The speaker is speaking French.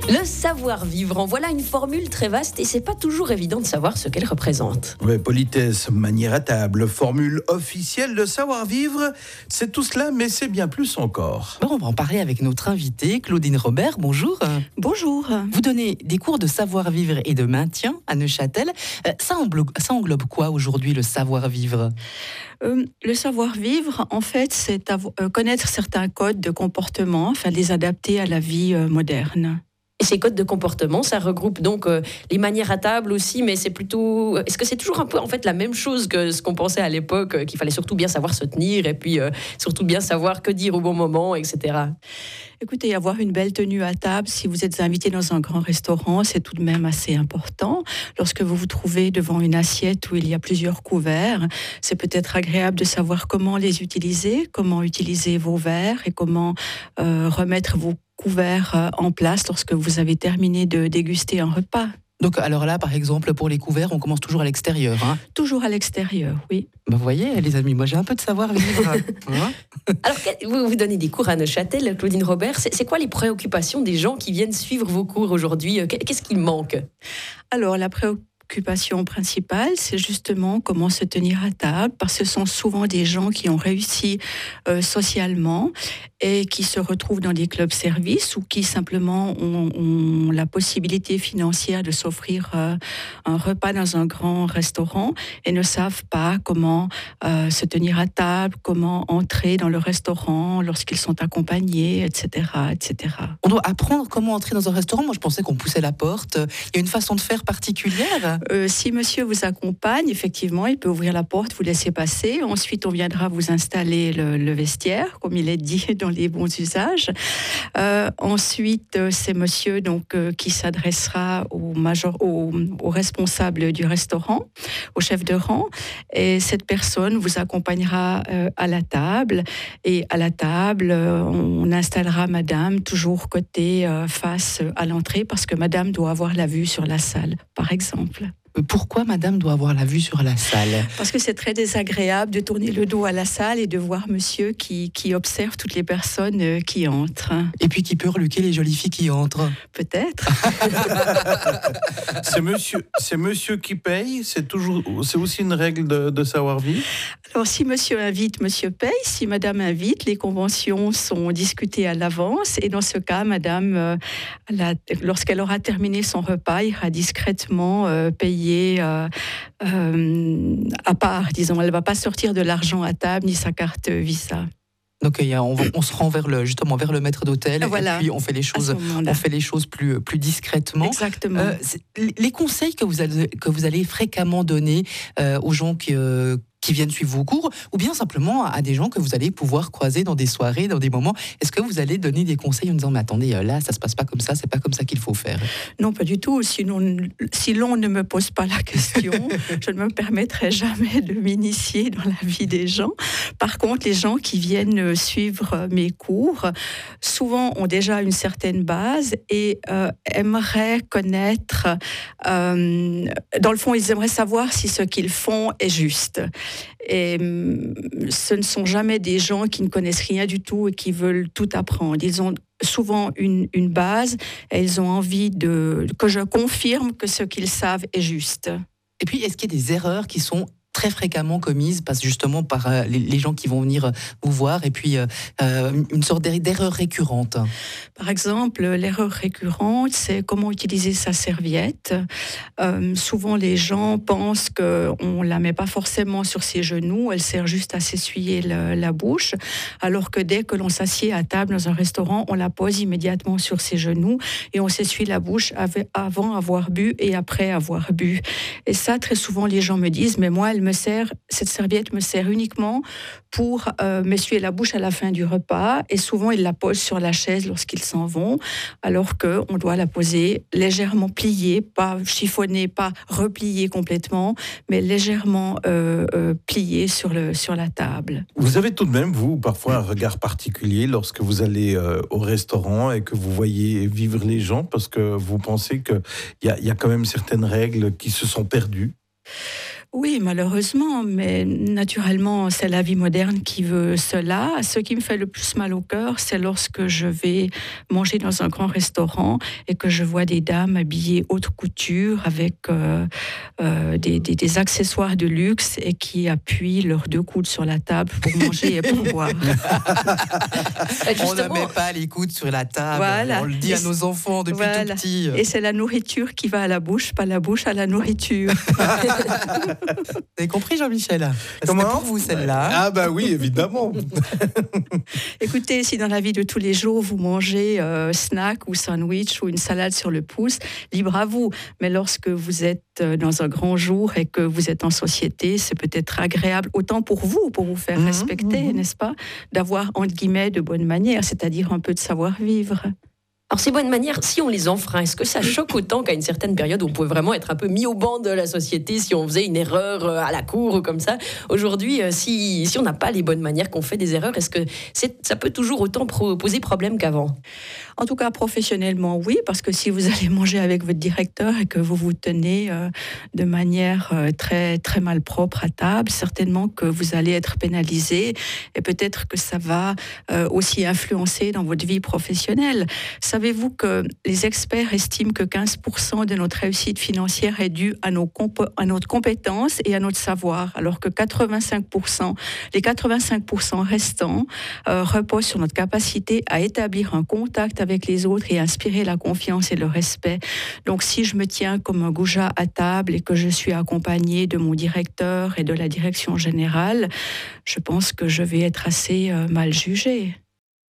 Le savoir-vivre, en voilà une formule très vaste et c'est pas toujours évident de savoir ce qu'elle représente. Ouais, politesse, manière à table, formule officielle, le savoir-vivre, c'est tout cela, mais c'est bien plus encore. Bon, on va en parler avec notre invitée, Claudine Robert. Bonjour. Bonjour. Vous donnez des cours de savoir-vivre et de maintien à Neuchâtel. Ça englobe quoi aujourd'hui, le savoir-vivre ? Le savoir-vivre, en fait, c'est connaître certains codes de comportement afin de les adapter à la vie moderne. Et ces codes de comportement, ça regroupe donc les manières à table aussi, mais c'est plutôt... Est-ce que c'est toujours un peu en fait la même chose que ce qu'on pensait à l'époque, qu'il fallait surtout bien savoir se tenir et puis surtout bien savoir que dire au bon moment, etc. Écoutez, avoir une belle tenue à table, si vous êtes invité dans un grand restaurant, c'est tout de même assez important. Lorsque vous vous trouvez devant une assiette où il y a plusieurs couverts, c'est peut-être agréable de savoir comment les utiliser, comment utiliser vos verres et comment remettre vos couverts en place lorsque vous avez terminé de déguster un repas. Donc, alors là, par exemple, pour les couverts, on commence toujours à l'extérieur. Hein ? Toujours à l'extérieur, oui. Vous voyez, les amis, moi j'ai un peu de savoir-vivre. Alors, vous donnez des cours à Neuchâtel, Claudine Robert. C'est quoi les préoccupations des gens qui viennent suivre vos cours aujourd'hui ? Qu'est-ce qui manque ? Alors, la préoccupation principale, c'est justement comment se tenir à table, parce que ce sont souvent des gens qui ont réussi socialement et qui se retrouvent dans des clubs services ou qui simplement ont la possibilité financière de s'offrir un repas dans un grand restaurant et ne savent pas comment se tenir à table, comment entrer dans le restaurant lorsqu'ils sont accompagnés, etc., etc. On doit apprendre comment entrer dans un restaurant. Moi, je pensais qu'on poussait la porte. Il y a une façon de faire particulière. Si monsieur vous accompagne, effectivement, il peut ouvrir la porte, vous laisser passer. Ensuite, on viendra vous installer le vestiaire, comme il est dit dans les bons usages. Ensuite, c'est monsieur donc, qui s'adressera au responsable du restaurant, au chef de rang. Et cette personne vous accompagnera à la table. Et à la table, on installera madame toujours côté face à l'entrée parce que madame doit avoir la vue sur la salle, par exemple. Pourquoi madame doit avoir la vue sur la salle ? Parce que c'est très désagréable de tourner le dos à la salle et de voir monsieur qui observe toutes les personnes qui entrent. Et puis qui peut reluquer les jolies filles qui entrent. Peut-être. C'est monsieur qui paye, c'est aussi une règle de savoir-vivre. Alors si monsieur invite, monsieur paye. Si madame invite, les conventions sont discutées à l'avance. Et dans ce cas, madame, lorsqu'elle aura terminé son repas, ira discrètement payer à part, disons. Elle ne va pas sortir de l'argent à table ni sa carte Visa. Donc on se rend vers le maître d'hôtel. Voilà. Et puis on fait les choses plus discrètement. Exactement. Les conseils que vous allez fréquemment donner aux gens qui viennent suivre vos cours, ou bien simplement à des gens que vous allez pouvoir croiser dans des soirées, dans des moments. Est-ce que vous allez donner des conseils en disant, mais attendez, là, ça se passe pas comme ça, c'est pas comme ça qu'il faut faire ? Non, pas du tout. Sinon, si l'on ne me pose pas la question, je ne me permettrai jamais de m'initier dans la vie des gens. Par contre, les gens qui viennent suivre mes cours, souvent ont déjà une certaine base et aimeraient connaître, dans le fond, ils aimeraient savoir si ce qu'ils font est juste. Et ce ne sont jamais des gens qui ne connaissent rien du tout et qui veulent tout apprendre. Ils ont souvent une base et ils ont envie que je confirme que ce qu'ils savent est juste. Et puis, est-ce qu'il y a des erreurs qui sont très fréquemment commises justement par les gens qui vont venir vous voir et puis une sorte d'erreur récurrente? Par exemple, l'erreur récurrente, c'est comment utiliser sa serviette. Souvent, les gens pensent qu'on ne la met pas forcément sur ses genoux, elle sert juste à s'essuyer la bouche, alors que dès que l'on s'assied à table dans un restaurant, on la pose immédiatement sur ses genoux et on s'essuie la bouche avant avoir bu et après avoir bu. Et ça, très souvent, les gens me disent, mais moi, cette serviette me sert uniquement pour m'essuyer la bouche à la fin du repas et souvent ils la posent sur la chaise lorsqu'ils s'en vont alors qu'on doit la poser légèrement pliée, pas chiffonnée, pas repliée complètement, mais légèrement pliée sur la table. Vous avez tout de même, vous, parfois un regard particulier lorsque vous allez au restaurant et que vous voyez vivre les gens parce que vous pensez qu'il y a quand même certaines règles qui se sont perdues. Oui, malheureusement, mais naturellement, c'est la vie moderne qui veut cela. Ce qui me fait le plus mal au cœur, c'est lorsque je vais manger dans un grand restaurant et que je vois des dames habillées haute couture avec des accessoires de luxe et qui appuient leurs deux coudes sur la table pour manger et pour boire. On ne met pas les coudes sur la table, voilà. On le dit à nos enfants depuis tout petit. Et c'est la nourriture qui va à la bouche, pas la bouche à la nourriture. Vous avez compris, Jean-Michel? Comment? C'était pour vous, celle-là. Ah bah oui, évidemment. Écoutez, si dans la vie de tous les jours, vous mangez snack ou sandwich ou une salade sur le pouce, libre à vous. Mais lorsque vous êtes dans un grand jour et que vous êtes en société, c'est peut-être agréable, autant pour vous faire respecter, n'est-ce pas? D'avoir, entre guillemets, de bonnes manières, c'est-à-dire un peu de savoir-vivre. Alors ces bonnes manières, si on les enfreint, est-ce que ça choque autant qu'à une certaine période où on pouvait vraiment être un peu mis au banc de la société si on faisait une erreur à la cour ou comme ça? Aujourd'hui, si on n'a pas les bonnes manières, qu'on fait des erreurs, est-ce que ça peut toujours autant poser problème qu'avant? En tout cas, professionnellement, oui, parce que si vous allez manger avec votre directeur et que vous vous tenez de manière très, très malpropre à table, certainement que vous allez être pénalisé et peut-être que ça va aussi influencer dans votre vie professionnelle. Savez-vous que les experts estiment que 15% de notre réussite financière est due à notre compétence et à notre savoir, alors que les 85% restants reposent sur notre capacité à établir un contact avec les autres et inspirer la confiance et le respect. Donc si je me tiens comme un goujat à table et que je suis accompagnée de mon directeur et de la direction générale, je pense que je vais être assez mal jugée.